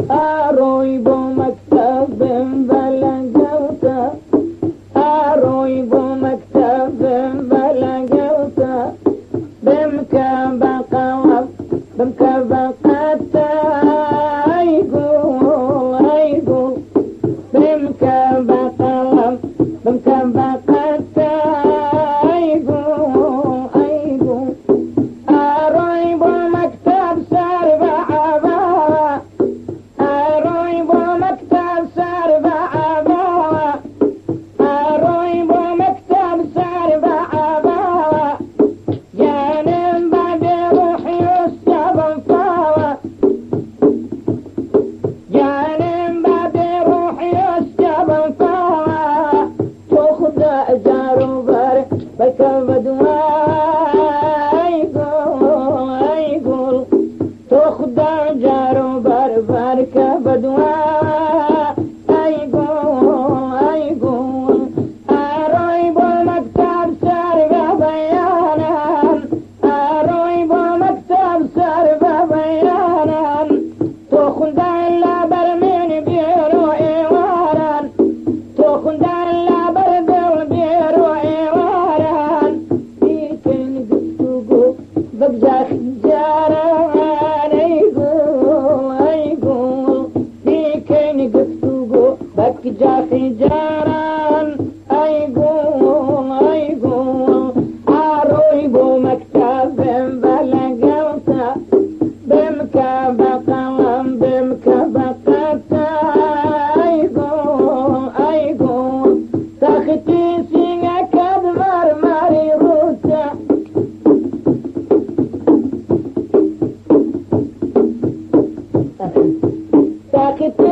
أروي بمكتب بلغوتا أروي بمكتب بلغوتا بمكبقة بمكبقة أيقول أيقول بمكبقة بمكبقة أيقول أيقول أروي بمكتب سربع بوا أروي بمكتب سربع بوا أروي بمكتب سربع بوا جانب بعد روحي والسبب فوا جانب بعد روحي والسبب فوا تأخذ أجار بر بكبد ويقول يقول تأخذ أجار بر بركبد يقول يقول أروي بالمكتب سرق بيانا أروي بالمكتب سرق بيانا تأخذ إلا برمين بيرو إيوارا تأخذ إلا بردل بيرو إيوارا بيكن قفتوقو بقجا خجاران يقول يقول بيكن قفتوقو بقجا خجاران يقول يقول أروي بمكتب بلغوتا بمكبقة بمكبقة يقول يقول تختي سينك كدمر ماري روتا تختي